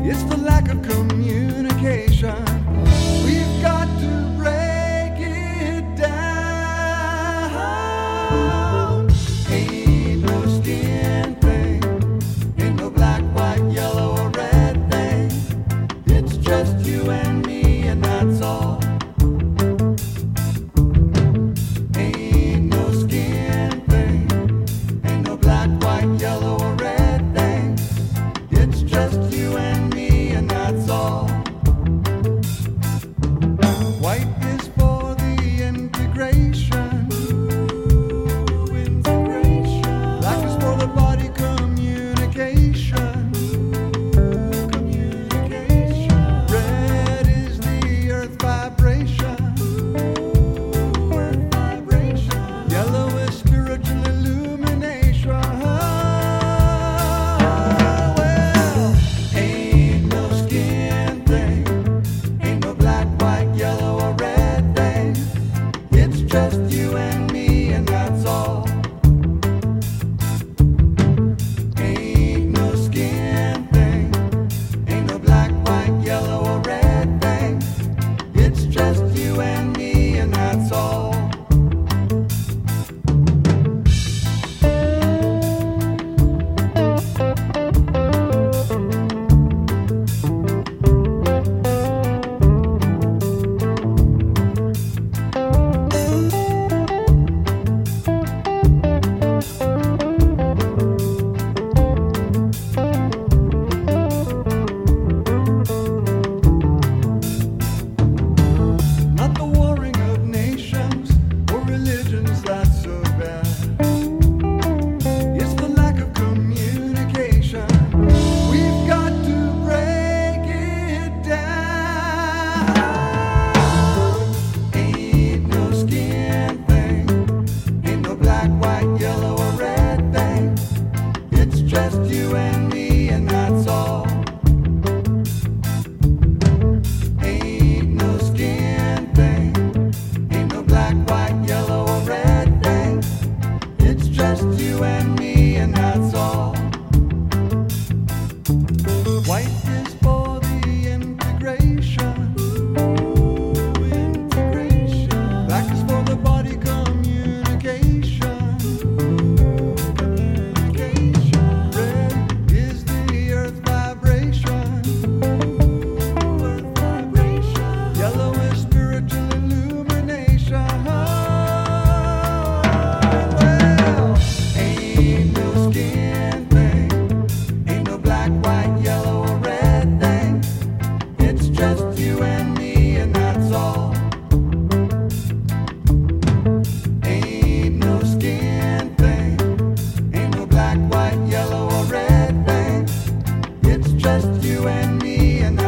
It's the lack of communication. We've got to break it down. Ain't no skin thing, ain't no black, white, yellow, or red thing. It's just you and me, and that's all. Ain't no skin thing, ain't no black, white, yellow, or red thing. It's just you and me, and that's all. White is for the integration. Black is for the body communication. Red is the earth vibration. Yellow is spiritual illumination. Well, ain't no skin thing, ain't no black, white, yellow, or red thing. It's just you and me, and that's all. Ain't no skin thing, ain't no black, white, yellow, or red thing. It's just you and me, and that's all. Not the warring of nations or religions that's so bad. It's the lack of communication. We've got to break it down. Ain't no skin thing, ain't no black, white, yellow, or red thing. It's just you and me, and that's all. Ain't no skin thing, ain't no black, white, yellow, or red thing. It's just you and me, and that's all. White is for the integration. Black is for the body communication. Red is the earth vibration. Yellow is spiritual illumination. Well, ain't no skin thing, ain't no black, white, yellow, or red thing. It's just you and me, and that's all. Ain't no skin thing, ain't no black, white, yellow, or red thing. It's just you and me, and